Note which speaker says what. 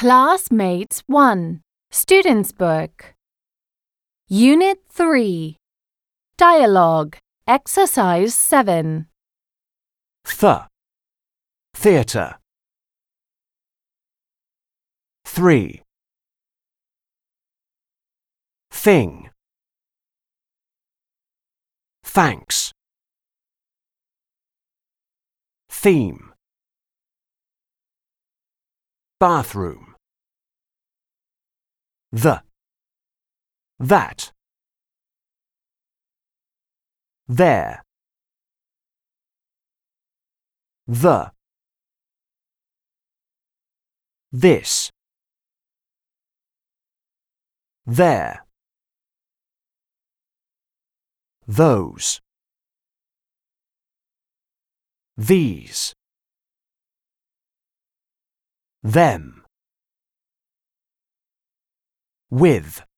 Speaker 1: Classmates 1, Student's Book. Unit 3, Dialogue, Exercise 7.
Speaker 2: Theatre. 3. Thing. Thanks. Theme. Bathroom. That. There. This. There. Those. These. Them. With.